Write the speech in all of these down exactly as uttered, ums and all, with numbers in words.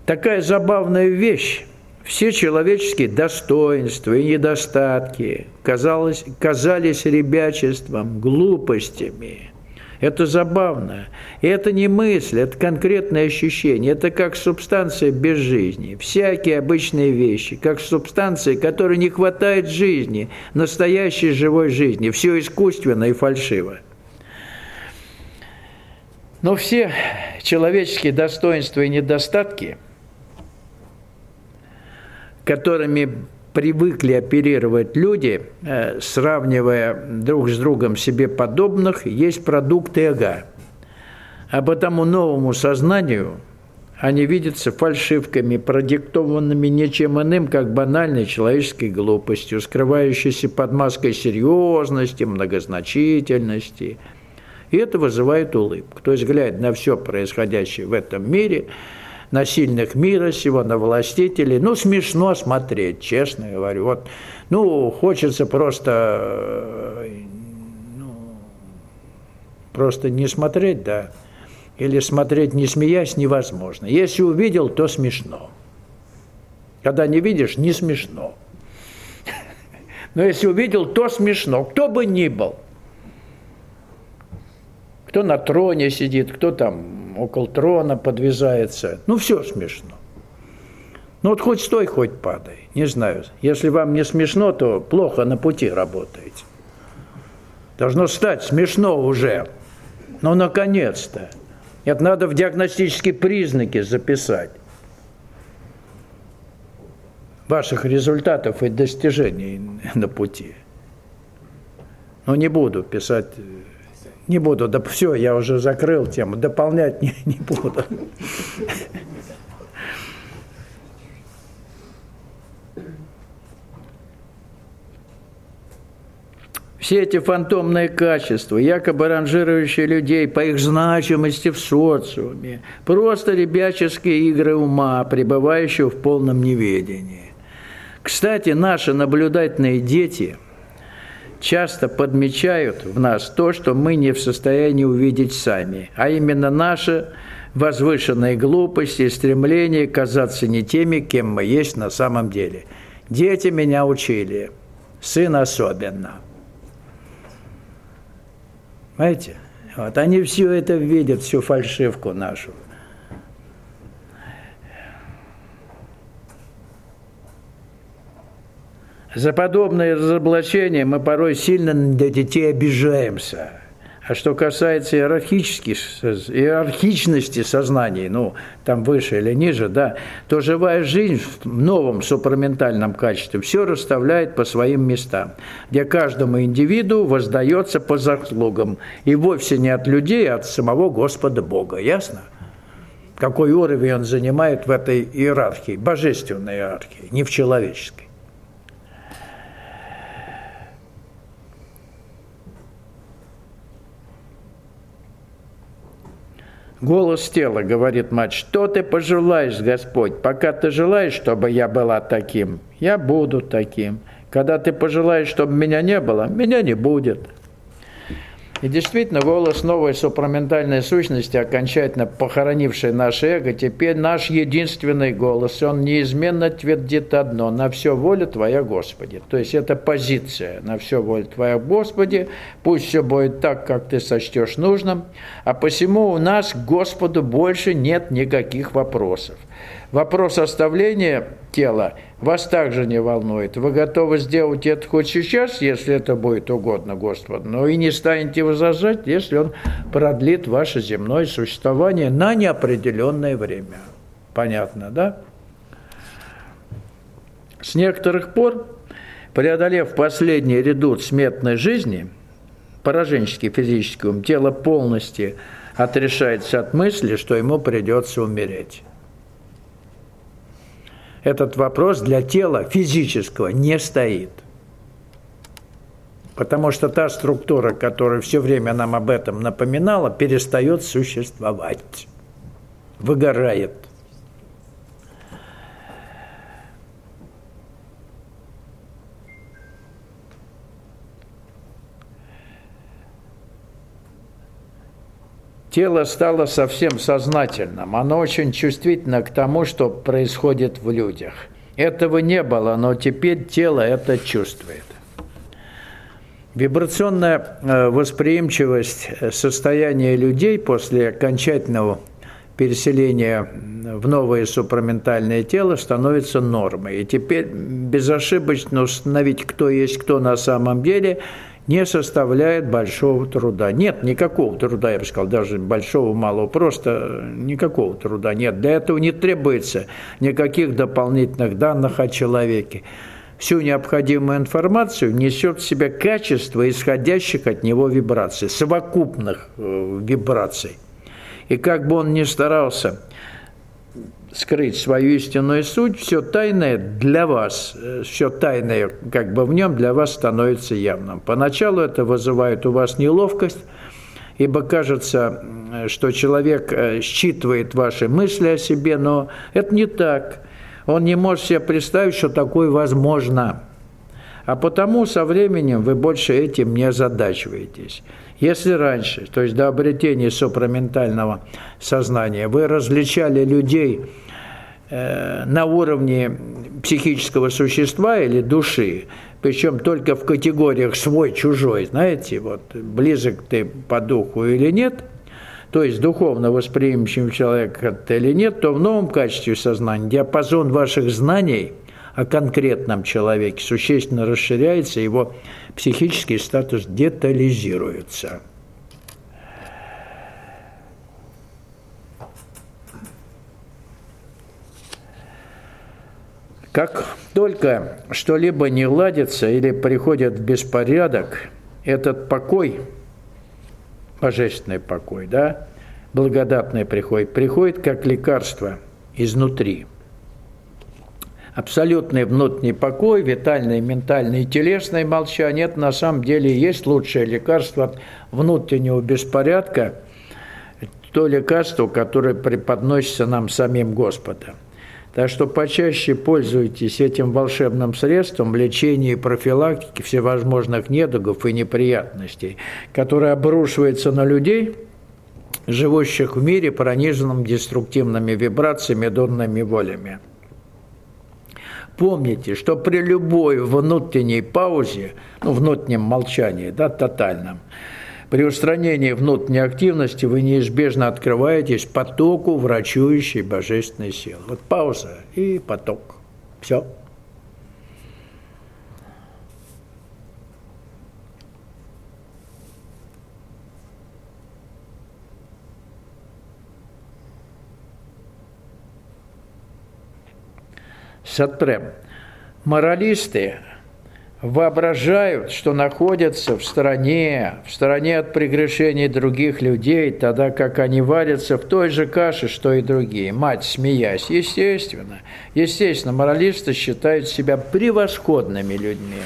такая забавная вещь. Все человеческие достоинства и недостатки казалось, казались ребячеством, глупостями. Это забавно. И это не мысль, это конкретное ощущение. Это как субстанция без жизни. Всякие обычные вещи, как субстанции, которой не хватает жизни, настоящей живой жизни. Все искусственно и фальшиво. Но все человеческие достоинства и недостатки, которыми привыкли оперировать люди, сравнивая друг с другом себе подобных, есть продукты эго. А потому новому сознанию они видятся фальшивками, продиктованными ничем иным, как банальной человеческой глупостью, скрывающейся под маской серьезности, многозначительности. И это вызывает улыбку. То есть, глядя на все происходящее в этом мире, на сильных мира сего, на властителей, ну, смешно смотреть, честно говорю. Вот, ну, хочется просто, ну, просто не смотреть, да, или смотреть не смеясь невозможно. Если увидел, то смешно. Когда не видишь, не смешно. Но если увидел, то смешно. Кто бы ни был. Кто на троне сидит, кто там около трона подвязается. Ну, все смешно. Ну, вот хоть стой, хоть падай. Не знаю. Если вам не смешно, то плохо на пути работаете. Должно стать смешно уже. Ну, наконец-то. Это надо в диагностические признаки записать ваших результатов и достижений на пути. Но не буду писать... Не буду, да все, я уже закрыл тему, дополнять не, не буду. Все эти фантомные качества, якобы ранжирующие людей по их значимости в социуме, просто ребяческие игры ума, пребывающего в полном неведении. Кстати, наши наблюдательные дети часто подмечают в нас то, что мы не в состоянии увидеть сами, а именно наши возвышенные глупости и стремление казаться не теми, кем мы есть на самом деле. Дети меня учили, сын особенно. Понимаете? Вот, они все это видят, всю фальшивку нашу. За подобное разоблачение мы порой сильно на детей обижаемся. А что касается иерархичности сознаний, ну, там выше или ниже, да, то живая жизнь в новом супраментальном качестве все расставляет по своим местам, где каждому индивиду воздается по заслугам, и вовсе не от людей, а от самого Господа Бога. Ясно? Какой уровень он занимает в этой иерархии, божественной иерархии, не в человеческой. Голос тела говорит мать: что ты пожелаешь, Господь? Пока ты желаешь, чтобы я была таким, я буду таким. Когда ты пожелаешь, чтобы меня не было, меня не будет. И действительно, голос новой супраментальной сущности, окончательно похоронивший наше эго, теперь наш единственный голос. Он неизменно твердит одно: на все воля Твоя, Господи. То есть это позиция: на все воля Твоя, Господи, пусть все будет так, как Ты сочтешь нужным, а посему у нас к Господу больше нет никаких вопросов. Вопрос оставления тела вас также не волнует. Вы готовы сделать это хоть сейчас, если это будет угодно Господу, но и не станете возражать, если Он продлит ваше земное существование на неопределенное время. Понятно, да? С некоторых пор, преодолев последний редут смертной жизни, пораженческий физический ум, тело полностью отрешается от мысли, что ему придется умереть. Этот вопрос для тела физического не стоит. Потому что та структура, которая все время нам об этом напоминала, перестает существовать, выгорает. тело стало совсем сознательным. Оно очень чувствительно к тому, что происходит в людях. Этого не было, но теперь тело это чувствует. Вибрационная восприимчивость состояния людей после окончательного переселения в новое супраментальное тело становится нормой. И теперь безошибочно установить, кто есть кто на самом деле, не составляет большого труда. Нет никакого труда, я бы сказал, даже большого, малого, просто никакого труда нет. Для этого не требуется никаких дополнительных данных о человеке. Всю необходимую информацию несет в себе качество исходящих от него вибраций, совокупных э, вибраций. И как бы он ни старался скрыть свою истинную суть, все тайное для вас, все тайное как бы в нем для вас становится явным. Поначалу это вызывает у вас неловкость, ибо кажется, что человек считывает ваши мысли о себе, но это не так. Он не может себе представить, что такое возможно. А потому со временем вы больше этим не озадачиваетесь. Если раньше, то есть до обретения супраментального сознания, вы различали людей э, на уровне психического существа или души, причем только в категориях свой-чужой, знаете, вот близок ты по духу или нет, то есть духовно восприимчивый человек это или нет, то в новом качестве сознания диапазон ваших знаний о конкретном человеке существенно расширяется, его психический статус детализируется. Как только что-либо не ладится или приходит в беспорядок, этот покой, божественный покой, да, благодатный приходит, приходит как лекарство изнутри. Абсолютный внутренний покой, витальное, ментальное и телесное молчание – это на самом деле есть лучшее лекарство от внутреннего беспорядка, то лекарство, которое преподносится нам самим Господом. Так что почаще пользуйтесь этим волшебным средством в лечении и профилактике всевозможных недугов и неприятностей, которые обрушиваются на людей, живущих в мире, пронизанном деструктивными вибрациями, дурными волями. Помните, что при любой внутренней паузе, ну, внутреннем молчании, да, тотальном, при устранении внутренней активности вы неизбежно открываетесь потоку врачующей божественной силы. Вот пауза и поток. Все. Сатрем. Моралисты воображают, что находятся в стороне, в стороне от прегрешений других людей, тогда как они варятся в той же каше, что и другие. Мать, смеясь, естественно, естественно, моралисты считают себя превосходными людьми.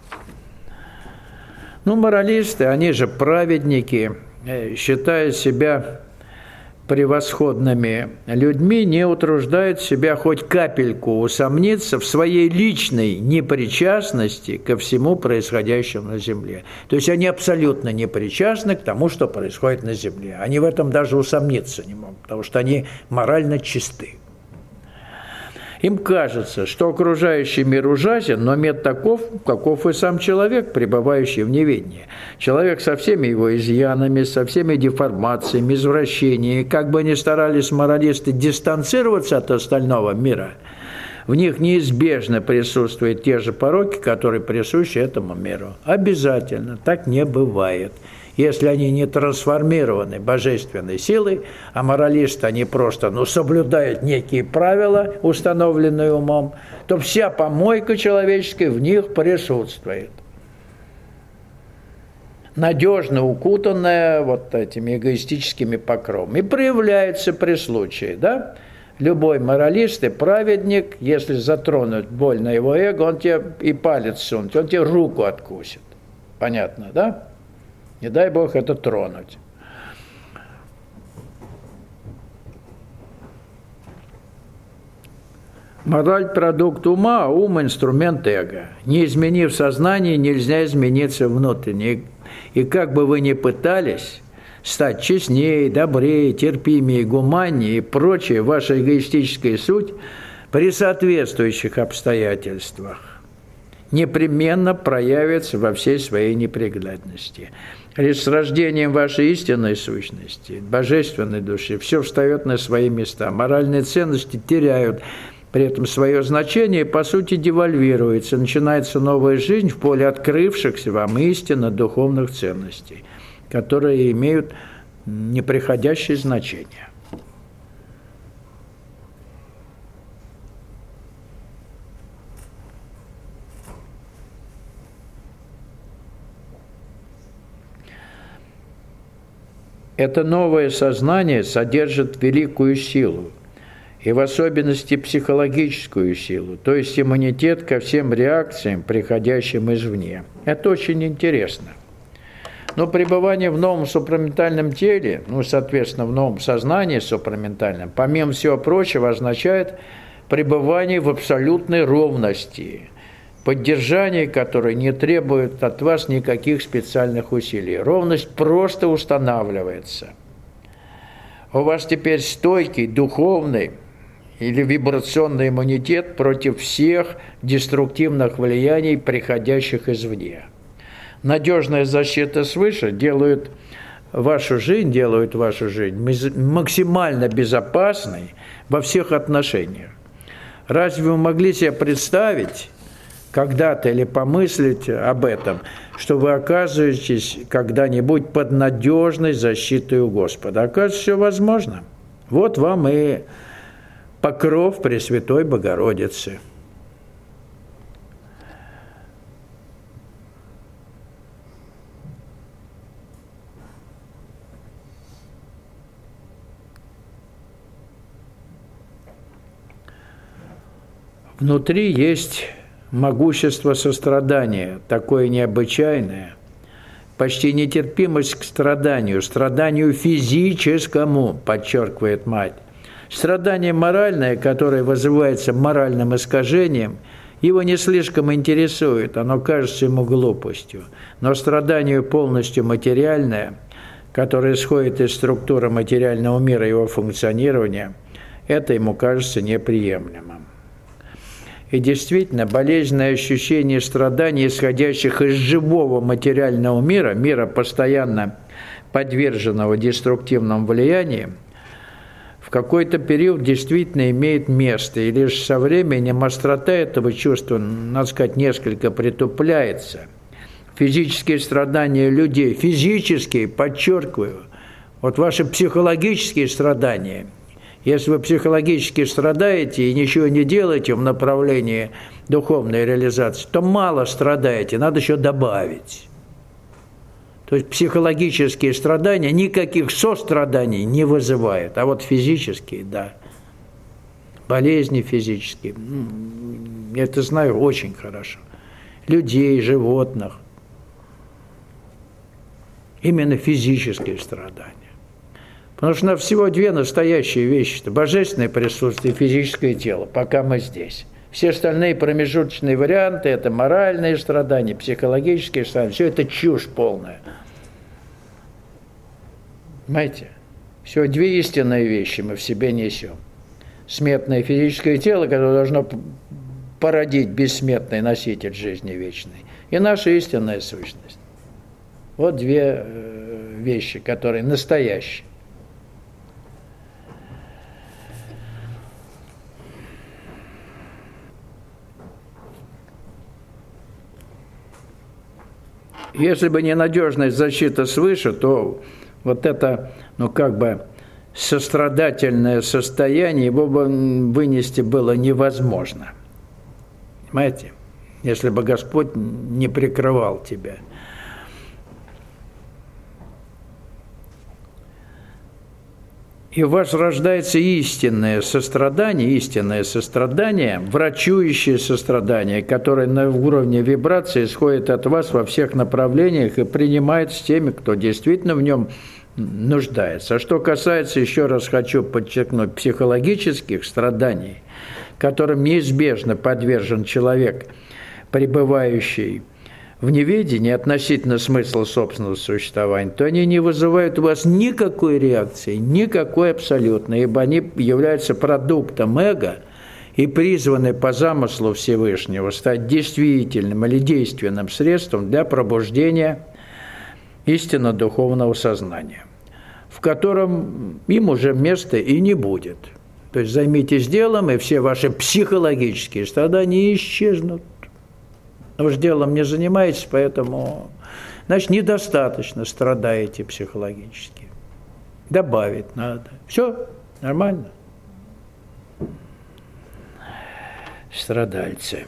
Ну, моралисты, они же праведники, считая себя превосходными людьми, не утруждают себя хоть капельку усомниться в своей личной непричастности ко всему происходящему на земле. То есть они абсолютно не причастны к тому, что происходит на земле. Они в этом даже усомниться не могут, потому что они морально чисты. Им кажется, что окружающий мир ужасен, но мир таков, каков и сам человек, пребывающий в неведении. Человек со всеми его изъянами, со всеми деформациями, извращениями, как бы ни старались моралисты дистанцироваться от остального мира, в них неизбежно присутствуют те же пороки, которые присущи этому миру. Обязательно, так не бывает. Если они не трансформированы божественной силой, а моралисты, они просто ну, соблюдают некие правила, установленные умом, то вся помойка человеческая в них присутствует. Надежно укутанная вот этими эгоистическими покровами. И проявляется при случае, да? Любой моралист и праведник, если затронуть больно его эго, он тебе и палец сунет, он тебе руку откусит. Понятно, да? Не дай Бог это тронуть. Мораль – продукт ума, а ум – инструмент эго. Не изменив сознание, нельзя измениться внутренне. И как бы вы ни пытались, стать честнее, добрее, терпимее, гуманнее и прочее, ваша эгоистическая суть при соответствующих обстоятельствах непременно проявится во всей своей неприглядности. Лишь с рождением вашей истинной сущности, божественной души, все встает на свои места. Моральные ценности теряют при этом свое значение и, по сути, девальвируется. Начинается новая жизнь в поле открывшихся вам истинно духовных ценностей, которые имеют неприходящее значение. Это новое сознание содержит великую силу, и в особенности психологическую силу, то есть иммунитет ко всем реакциям, приходящим извне. Это очень интересно. Но пребывание в новом супраментальном теле, ну, соответственно, в новом сознании супраментальном, помимо всего прочего, означает пребывание в абсолютной ровности, поддержание которой не требует от вас никаких специальных усилий. Ровность просто устанавливается. У вас теперь стойкий, духовный или вибрационный иммунитет против всех деструктивных влияний, приходящих извне. Надежная защита свыше делает вашу жизнь, делает вашу жизнь максимально безопасной во всех отношениях. Разве вы могли себе представить когда-то или помыслить об этом, что вы оказываетесь когда-нибудь под надежной защитой у Господа? Оказывается, все возможно. Вот вам и покров Пресвятой Богородицы. Внутри есть могущество сострадания, такое необычайное, почти нетерпимость к страданию, страданию физическому, подчеркивает мать. Страдание моральное, которое вызывается моральным искажением, его не слишком интересует, оно кажется ему глупостью. Но страдание полностью материальное, которое исходит из структуры материального мира и его функционирования, это ему кажется неприемлемым. И действительно, болезненное ощущение страданий, исходящих из живого материального мира, мира, постоянно подверженного деструктивному влиянию, в какой-то период действительно имеет место. И лишь со временем острота этого чувства, надо сказать, несколько притупляется. Физические страдания людей, физические, подчеркиваю, вот ваши психологические страдания – если вы психологически страдаете и ничего не делаете в направлении духовной реализации, то мало страдаете, надо еще добавить. То есть психологические страдания никаких состраданий не вызывают, а вот физические, да. Болезни физические, я это знаю очень хорошо. Людей, животных. Именно физические страдания. Потому что у нас всего две настоящие вещи. Это божественное присутствие и физическое тело, пока мы здесь. Все остальные промежуточные варианты – это моральные страдания, психологические страдания. Все это чушь полная. Понимаете? Всего две истинные вещи мы в себе несем. Смертное физическое тело, которое должно породить бессмертный носитель жизни вечной. И наша истинная сущность. Вот две вещи, которые настоящие. Если бы не надежная защита свыше, то вот это, ну как бы, сострадательное состояние, его бы вынести было невозможно. Понимаете? Если бы Господь не прикрывал тебя. И у вас рождается истинное сострадание, истинное сострадание, врачующее сострадание, которое на уровне вибрации исходит от вас во всех направлениях и принимает с теми, кто действительно в нем нуждается. А что касается, еще раз хочу подчеркнуть, психологических страданий, которым неизбежно подвержен человек, пребывающий в неведении относительно смысла собственного существования, то они не вызывают у вас никакой реакции, никакой абсолютно, ибо они являются продуктом эго и призваны по замыслу Всевышнего стать действительным или действенным средством для пробуждения истинно духовного сознания, в котором им уже места и не будет. То есть займитесь делом, и все ваши психологические страдания исчезнут. Вы же делом не занимаетесь, поэтому, значит, недостаточно страдаете психологически. Добавить надо. Все, нормально. Страдальцы.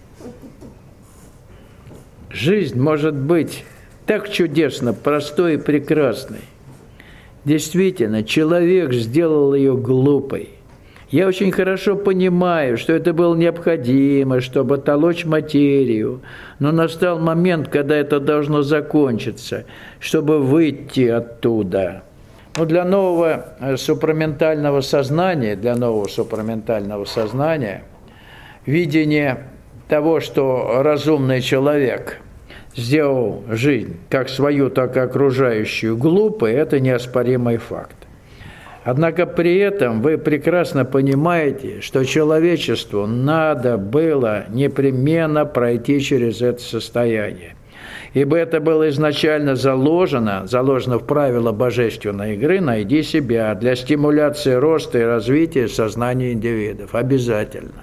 Жизнь может быть так чудесно, простой и прекрасной. Действительно, человек сделал ее глупой. Я очень хорошо понимаю, что это было необходимо, чтобы толочь материю, но настал момент, когда это должно закончиться, чтобы выйти оттуда. Но для нового супраментального сознания, для нового супраментального сознания, видение того, что разумный человек сделал жизнь как свою, так и окружающую глупой, это неоспоримый факт. Однако при этом вы прекрасно понимаете, что человечеству надо было непременно пройти через это состояние. Ибо это было изначально заложено, заложено в правила божественной игры «найди себя» для стимуляции роста и развития сознания индивидов. Обязательно.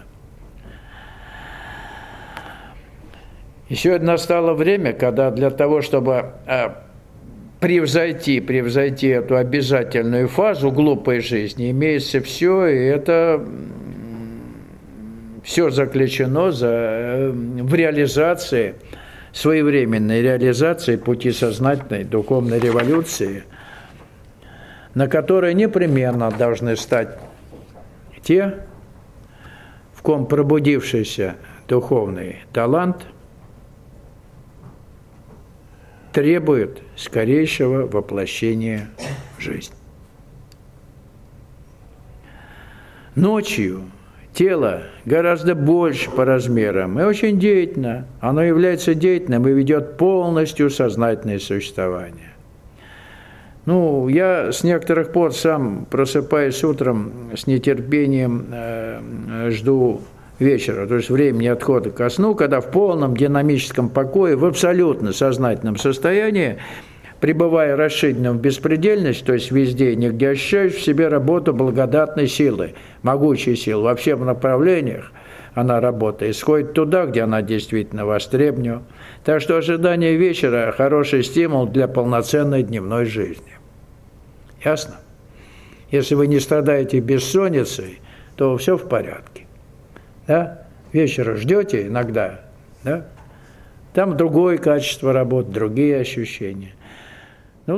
И сегодня настало время, когда для того, чтобы превзойти, превзойти эту обязательную фазу глупой жизни, имеется все, и это все заключено за, в реализации, своевременной реализации пути сознательной духовной революции, на которой непременно должны стать те, в ком пробудившийся духовный талант требует скорейшего воплощения в жизнь. Ночью тело гораздо больше по размерам и очень деятельно. Оно является деятельным и ведет полностью сознательное существование. Ну, я с некоторых пор сам, просыпаясь утром, с нетерпением э, жду вечера, то есть времени отхода ко сну, когда в полном динамическом покое, в абсолютно сознательном состоянии, пребывая расширенным в беспредельность, то есть везде, нигде ощущаешь в себе работу благодатной силы, могучей силы во всех направлениях. Она работает, исходит туда, где она действительно востребована. Так что ожидание вечера – хороший стимул для полноценной дневной жизни. Ясно? Если вы не страдаете бессонницей, то все в порядке. Да? Вечера ждете иногда, да? Там другое качество работы, другие ощущения.